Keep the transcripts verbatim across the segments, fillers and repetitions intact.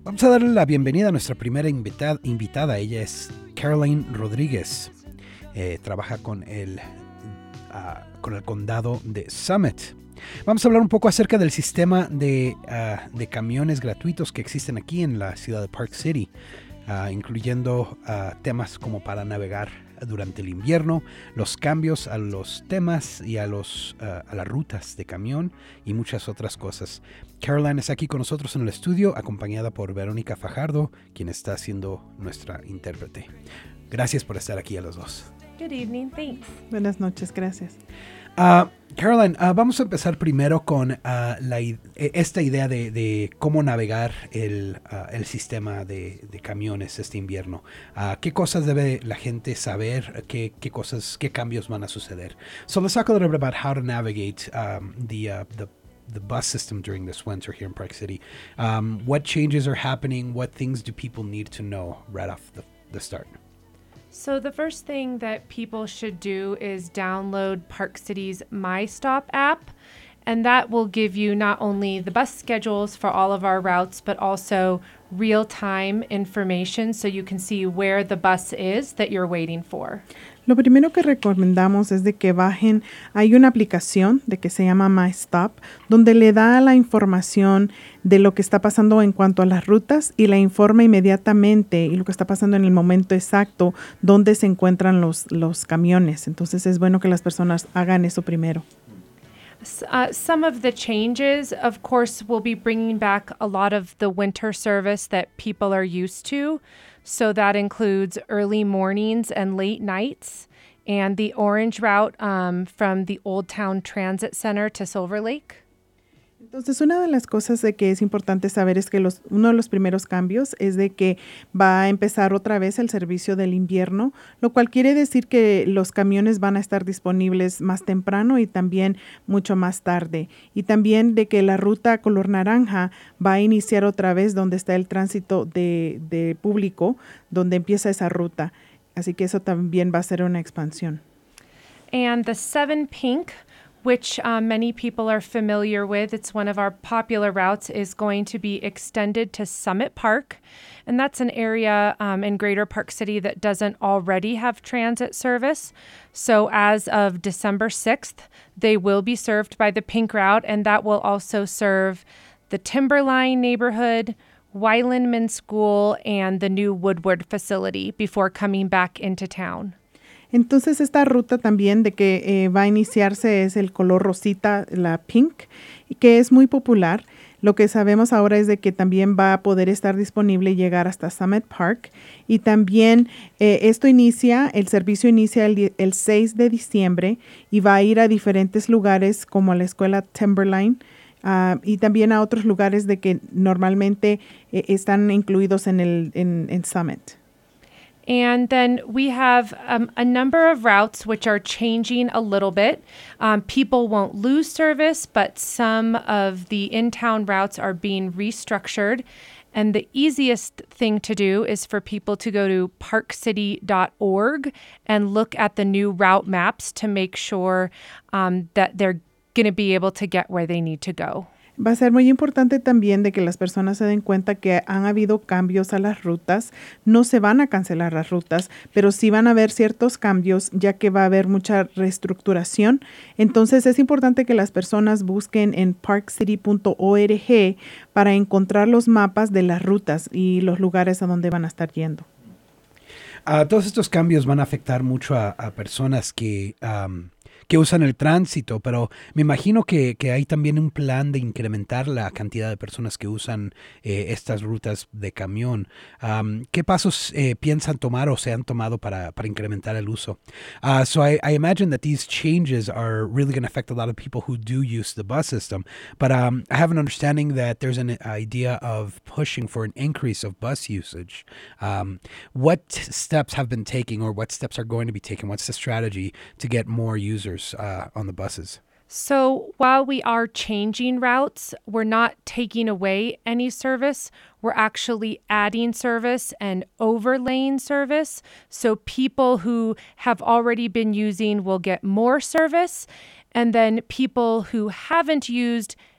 Vamos a darle la bienvenida a nuestra primera invita- invitada. Ella es Caroline Rodríguez. Eh, trabaja con el, uh, con el condado de Summit. Vamos a hablar un poco acerca del sistema de, uh, de camiones gratuitos que existen aquí en la ciudad de Park City, uh, incluyendo uh, temas como para navegar durante el invierno, los cambios a los temas y a, los, uh, a las rutas de camión y muchas otras cosas. Caroline está aquí con nosotros en el estudio, acompañada por Verónica Fajardo, quien está siendo nuestra intérprete. Gracias por estar aquí a los dos. Good evening, thanks. Buenas noches, gracias. Uh, Caroline, uh, vamos a empezar primero con uh, la, esta idea de, de cómo navegar el, uh, el sistema de, de camiones este invierno. Uh, ¿Qué cosas debe la gente saber? ¿Qué, qué cosas, qué cambios van a suceder? So let's talk a little bit about how to navigate um, the, uh, the the bus system during this winter here in Park City. Um, what changes are happening? What things do people need to know right off the, the start? So the first thing that people should do is download Park City's MyStop app, and that will give you not only the bus schedules for all of our routes, but also real-time information so you can see where the bus is that you're waiting for. Lo primero que recomendamos es de que bajen, hay una aplicación de que se llama MyStop, donde le da la información de lo que está pasando en cuanto a las rutas y la informa inmediatamente y lo que está pasando en el momento exacto donde se encuentran los, los camiones. Entonces es bueno que las personas hagan eso primero. Uh, some of the changes, of course, will be bringing back a lot of the winter service that people are used to. So that includes early mornings and late nights, and the orange route um, from the Old Town Transit Center to Silver Lake. Entonces, una de las cosas de que es importante saber es que los, uno de los primeros cambios es de que va a empezar otra vez el servicio del invierno, lo cual quiere decir que los camiones van a estar disponibles más temprano y también mucho más tarde. Y también de que la ruta color naranja va a iniciar otra vez donde está el tránsito de, de público, donde empieza esa ruta. Así que eso también va a ser una expansión. And the seven pink, which uh, many people are familiar with. It's one of our popular routes, is going to be extended to Summit Park. And that's an area um, in Greater Park City that doesn't already have transit service. So as of December sixth, they will be served by the pink route, and that will also serve the Timberline neighborhood, Weilandman School, and the new Woodward facility before coming back into town. Entonces, esta ruta también de que eh, va a iniciarse es el color rosita, la pink, que es muy popular. Lo que sabemos ahora es de que también va a poder estar disponible y llegar hasta Summit Park. Y también eh, esto inicia, el servicio inicia el, el seis de diciembre y va a ir a diferentes lugares como a la escuela Timberline uh, y también a otros lugares de que normalmente eh, están incluidos en, el, en, en Summit. And then we have um, a number of routes which are changing a little bit. Um, people won't lose service, but some of the in-town routes are being restructured. And the easiest thing to do is for people to go to park city dot org and look at the new route maps to make sure um, that they're going to be able to get where they need to go. Va a ser muy importante también de que las personas se den cuenta que han habido cambios a las rutas. No se van a cancelar las rutas, pero sí van a haber ciertos cambios ya que va a haber mucha reestructuración. Entonces es importante que las personas busquen en park city punto org para encontrar los mapas de las rutas y los lugares a donde van a estar yendo. Uh, todos estos cambios van a afectar mucho a, a personas que... Um, que usan el tránsito, pero me imagino que, que hay también un plan de incrementar la cantidad de personas que usan eh, estas rutas de camión. Um, ¿Qué pasos eh, piensan tomar o se han tomado para, para incrementar el uso? Uh, so I, I imagine that these changes are really going to affect a lot of people who do use the bus system, but um, I have an understanding that there's an idea of pushing for an increase of bus usage. Um, what steps have been taken or what steps are going to be taken? What's the strategy to get more users Uh, on the buses? So while we are changing routes, we're not taking away any service. We're actually adding service and overlaying service. So people who have already been using will get more service. And then people who haven't used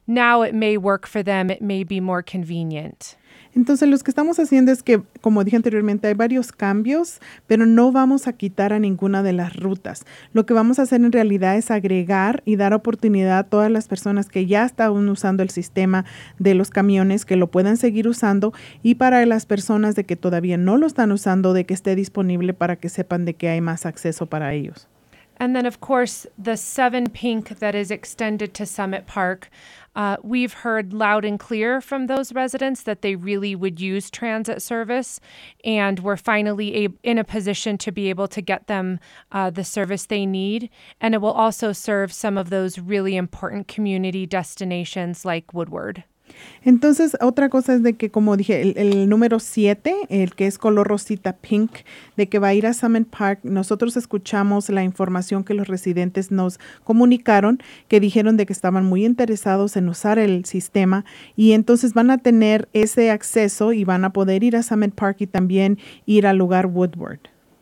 now it may work for them. It may be more convenient. Entonces, lo que estamos haciendo es que, como dije anteriormente, hay varios cambios, pero no vamos a quitar a ninguna de las rutas. Lo que vamos a hacer en realidad es agregar y dar oportunidad a todas las personas que ya están usando el sistema de los camiones que lo puedan seguir usando, y para las personas de que todavía no lo están usando, de que esté disponible para que sepan de que hay más acceso para ellos. And then, of course, the seven Pink that is extended to Summit Park, uh, we've heard loud and clear from those residents that they really would use transit service, and we're finally a- in a position to be able to get them uh, the service they need. And it will also serve some of those really important community destinations like Woodward. Entonces, otra cosa es de que, como dije, el, el número siete, el que es color rosita pink, de que va a ir a Summit Park, nosotros escuchamos la información que los residentes nos comunicaron, que dijeron de que estaban muy interesados en usar el sistema, y entonces van a tener ese acceso y van a poder ir a Summit Park y también ir al lugar Woodward.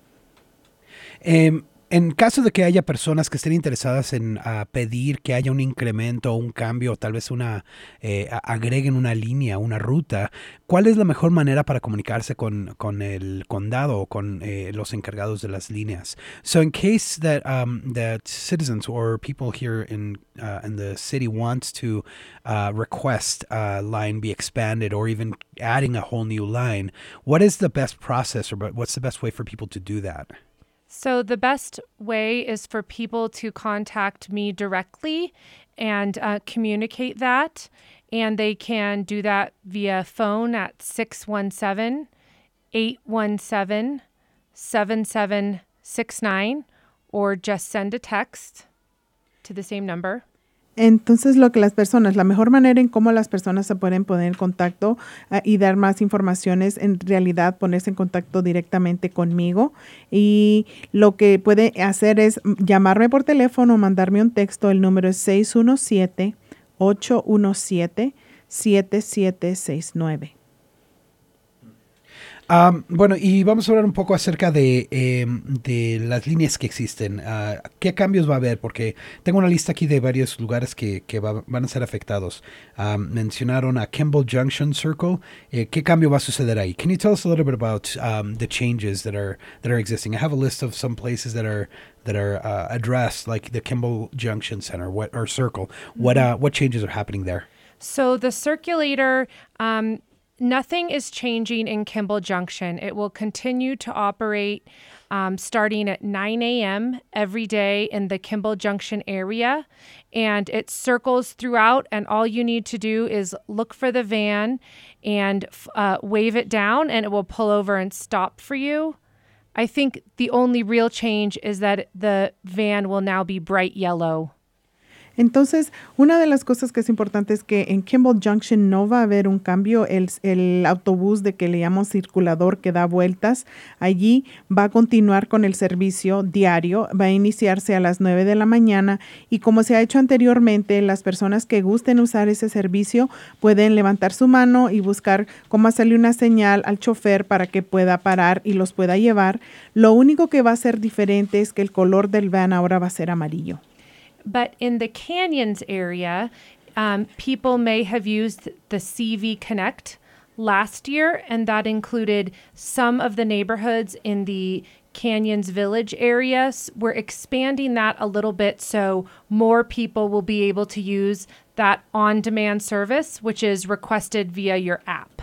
Eh, En caso de que haya personas que estén interesadas en uh, pedir que haya un incremento o un cambio, o tal vez una eh, agreguen una línea, una ruta, ¿cuál es la mejor manera para comunicarse con, con el condado o con eh, los encargados de las líneas? So in case that um, that citizens or people here in uh, in the city wants to uh, request a line be expanded or even adding a whole new line, what is the best process, or what's the best way for people to do that? So the best way is for people to contact me directly and uh, communicate that. And they can do that via phone at six one seven, eight one seven, seven seven six nine, or just send a text to the same number. Entonces, lo que las personas, la mejor manera en cómo las personas se pueden poner en contacto uh, y dar más información es en realidad ponerse en contacto directamente conmigo, y lo que puede hacer es llamarme por teléfono o mandarme un texto. El número es seis uno siete, ocho uno siete, siete siete seis nueve. Um, bueno, y vamos a hablar un poco acerca de, eh, de las líneas que existen. Uh, ¿Qué cambios va a haber? Porque tengo una lista aquí de varios lugares que, que va, van a ser afectados. Um, mencionaron a Kimball Junction Circle. Eh, ¿Qué cambio va a suceder ahí? Can you tell us a little bit about um, the changes that are that are existing? I have a list of some places that are that are uh, addressed, like the Kimball Junction Center, what or Circle. What uh, what changes are happening there? So the circulator, um, nothing is changing in Kimball Junction. It will continue to operate um, starting at nine a.m. every day in the Kimball Junction area. And it circles throughout, and all you need to do is look for the van and uh, wave it down, and it will pull over and stop for you. I think the only real change is that the van will now be bright yellow. Entonces, una de las cosas que es importante es que en Kimball Junction no va a haber un cambio. El, el autobús de que le llamamos circulador, que da vueltas, allí va a continuar con el servicio diario. Va a iniciarse a las nueve de la mañana, y como se ha hecho anteriormente, las personas que gusten usar ese servicio pueden levantar su mano y buscar cómo hacerle una señal al chofer para que pueda parar y los pueda llevar. Lo único que va a ser diferente es que el color del van ahora va a ser amarillo. But in the Canyons area, um, people may have used the C V Connect last year, and that included some of the neighborhoods in the Canyons Village areas. We're expanding that a little bit so more people will be able to use that on-demand service, which is requested via your app.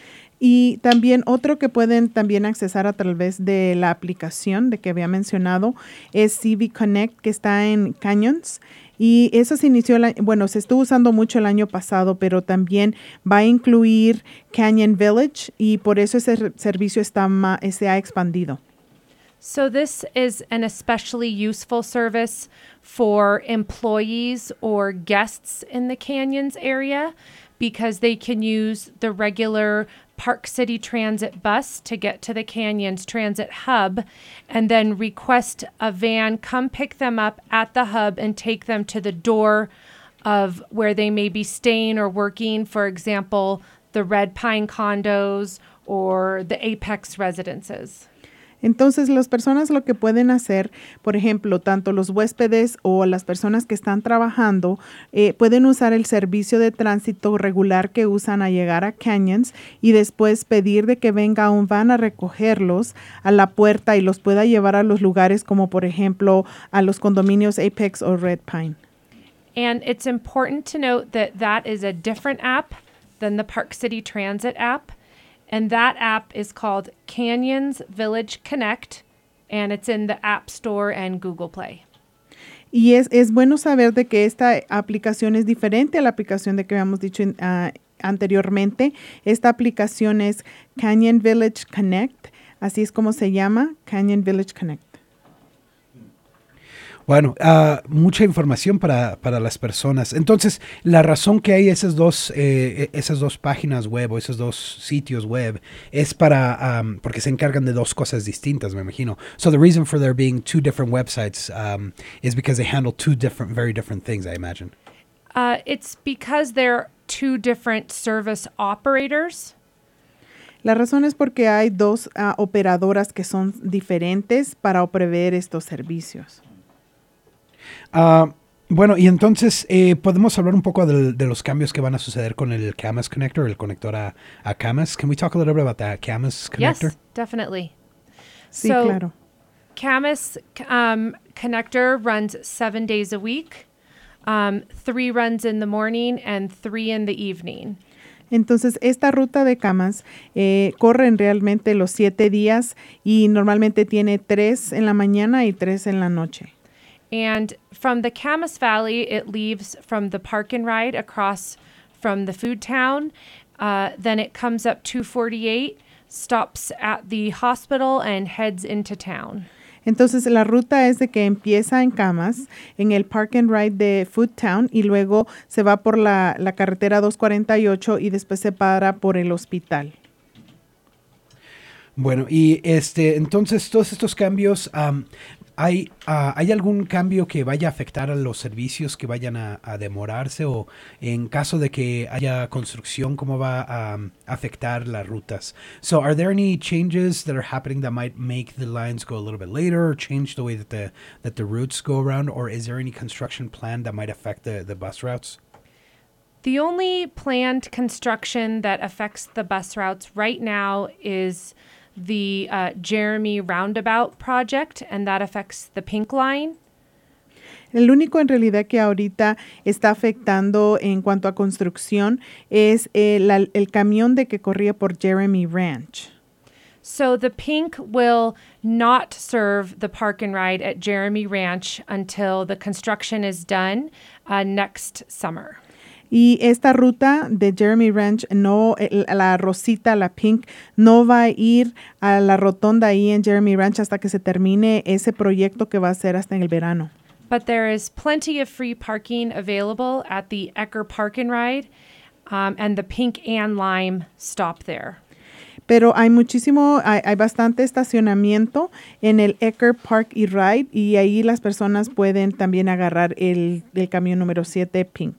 Y también otro que pueden también accesar a través de la aplicación de que había mencionado es C V Connect, que está en Canyons. Y eso se inició, el, bueno, se estuvo usando mucho el año pasado, pero también va a incluir Canyon Village, y por eso ese servicio está ma, se ha expandido. So this is an especially useful service for employees or guests in the Canyons area, because they can use the regular Park City Transit bus to get to the Canyons Transit Hub, and then request a van come pick them up at the hub and take them to the door of where they may be staying or working, for example, the Red Pine condos or the Apex residences. Entonces, las personas lo que pueden hacer, por ejemplo, tanto los huéspedes o las personas que están trabajando, eh, pueden usar el servicio de tránsito regular que usan a llegar a Canyons y después pedir de que venga un van a recogerlos a la puerta y los pueda llevar a los lugares como, por ejemplo, a los condominios Apex o Red Pine. And it's important to note that that is a different app than the Park City Transit app. And that app is called Canyons Village Connect, and it's in the App Store and Google Play. Y es, es bueno saber de que esta aplicación es diferente a la aplicación de que habíamos dicho uh, anteriormente. Esta aplicación es Canyon Village Connect, así es como se llama, Canyon Village Connect. Bueno, uh, mucha información para, para las personas. Entonces, la razón que hay esas dos, eh, esas dos páginas web o esos dos sitios web es para, um, porque se encargan de dos cosas distintas, me imagino. So the reason for there being two different websites um, is because they handle two different, very different things, I imagine. Uh, it's because they're two different service operators. La razón es porque hay dos uh, operadoras que son diferentes para proveer estos servicios. Uh, bueno, y entonces eh, podemos hablar un poco de, de los cambios que van a suceder con el C A M A S connector, el conector a, a C A M A S. Can we talk a little bit about that C A M A S connector? Yes, definitely. Sí, so, claro. C A M A S um, connector runs seven days a week, um, three runs in the morning and three in the evening. Entonces, esta ruta de camas eh, corren realmente los siete días y normalmente tiene tres en la mañana y tres en la noche. And from the Camas Valley, it leaves from the Park and Ride across from the food town. Uh, then it comes up two forty-eight, stops at the hospital, and heads into town. Entonces, la ruta es de que empieza en Camas, en el Park and Ride de Food Town, y luego se va por la, la carretera dos cuarenta y ocho y después se para por el hospital. Bueno, y este, entonces todos estos cambios, um, ¿hay, uh, ¿hay algún cambio que vaya a afectar a los servicios que vayan a, a demorarse? O en caso de que haya construcción, ¿cómo va a um, afectar las rutas? So are there any changes that are happening that might make the lines go a little bit later or change the way that the, that the routes go around? Or is there any construction plan that might affect the, the bus routes? The only planned construction that affects the bus routes right now is the uh, Jeremy Roundabout project, and that affects the Pink Line. El único en realidad que ahorita está afectando en cuanto a construcción es el, el, el camión de que corría por Jeremy Ranch. So the Pink will not serve the Park and Ride at Jeremy Ranch until the construction is done uh, next summer. Y esta ruta de Jeremy Ranch, no, la Rosita, la Pink, no va a ir a la rotonda ahí en Jeremy Ranch hasta que se termine ese proyecto que va a ser hasta en el verano. But there is plenty of free parking available at the Ecker Park and Ride, um, and the Pink and Lime stop there. Pero hay muchísimo, hay, hay bastante estacionamiento en el Ecker Park y Ride y ahí las personas pueden también agarrar el, el camión número siete Pink.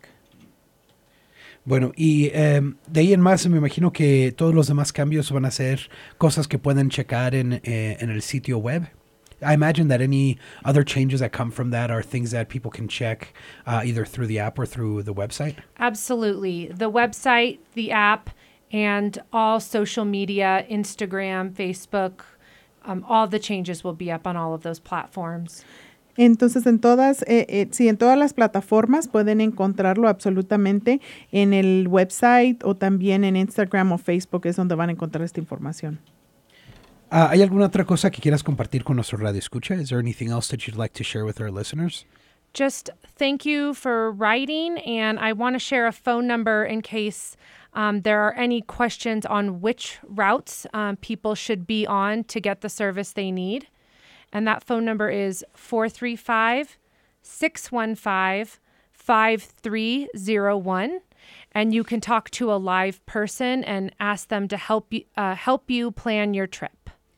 Bueno, y eh, de ahí en más me imagino que todos los demás cambios van a ser cosas que pueden checar en, eh, en el sitio web. I imagine that any other changes that come from that are things that people can check uh, either through the app or through the website. Absolutely. The website, the app, and all social media, Instagram, Facebook, um, all the changes will be up on all of those platforms. Entonces, en todas, eh, eh, sí, en todas las plataformas pueden encontrarlo absolutamente en el website o también en Instagram o Facebook es donde van a encontrar esta información. Uh, ¿Hay alguna otra cosa que quieras compartir con nuestro radio escucha? Is there anything else that you'd like to share with our listeners? Just thank you for writing, and I want to share a phone number in case um, there are any questions on which routes um, people should be on to get the service they need. And that phone number is four three five, six one five, five three zero one. And you can talk to a live person and ask them to help you, uh, help you plan your trip.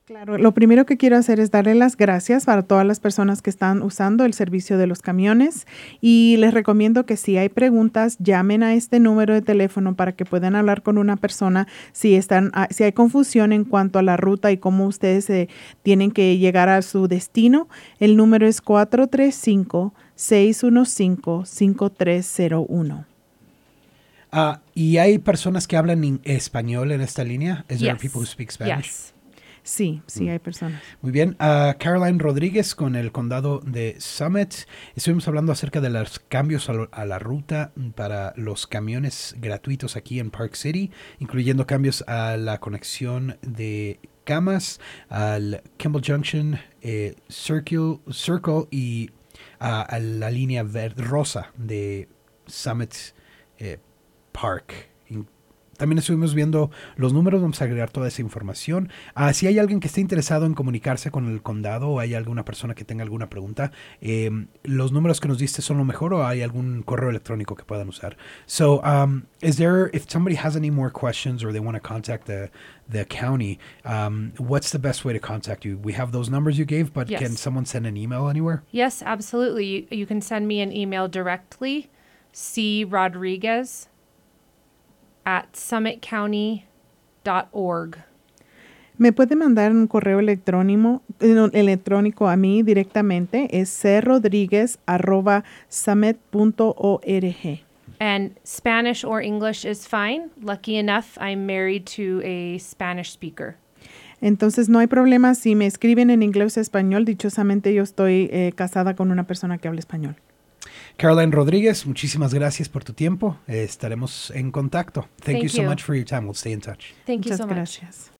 Claro, lo primero que quiero hacer es darle las gracias para todas las personas que están usando el servicio de los camiones y les recomiendo que si hay preguntas, llamen a este número de teléfono para que puedan hablar con una persona si están, si hay confusión en cuanto a la ruta y cómo ustedes eh, tienen que llegar a su destino. El número es cuatro tres cinco, seis uno cinco, cinco tres cero uno. Uh, ¿Y hay personas que hablan in- español en esta línea? Is there Yes. people who speak Spanish? Yes. Sí, sí hay personas. Muy bien. Uh, Caroline Rodríguez con el condado de Summit. Estuvimos hablando acerca de los cambios a, lo- a la ruta para los camiones gratuitos aquí en Park City, incluyendo cambios a la conexión de Camas, al Kimball Junction, eh, Circle, Circle y uh, a la línea verde, rosa de Summit eh, Park. In- También estuvimos viendo los números, vamos a agregar toda esa información. Ah, si hay alguien que esté interesado en comunicarse con el condado o hay alguna persona que tenga alguna pregunta, eh, los números que nos diste son lo mejor o hay algún correo electrónico que puedan usar. So, um, is there, if somebody has any more questions or they want to contact the, the county, um, what's the best way to contact you? We have those numbers you gave, but Yes. can someone send an email anywhere? Yes, absolutely. You, you can send me an email directly, c rodriguez at summit county dot org. Me puede mandar un correo electrónico, eh, electrónico a mí directamente, es c rodriguez arroba summit punto org. And Spanish or English is fine. Lucky enough, I'm married to a Spanish speaker. Entonces no hay problema si me escriben en inglés o español. Dichosamente yo estoy eh, casada con una persona que habla español. Caroline Rodríguez, muchísimas gracias por tu tiempo. Eh, estaremos en contacto. Thank, Thank you so you. much for your time. We'll stay in touch. Thank you Muchas so much. gracias.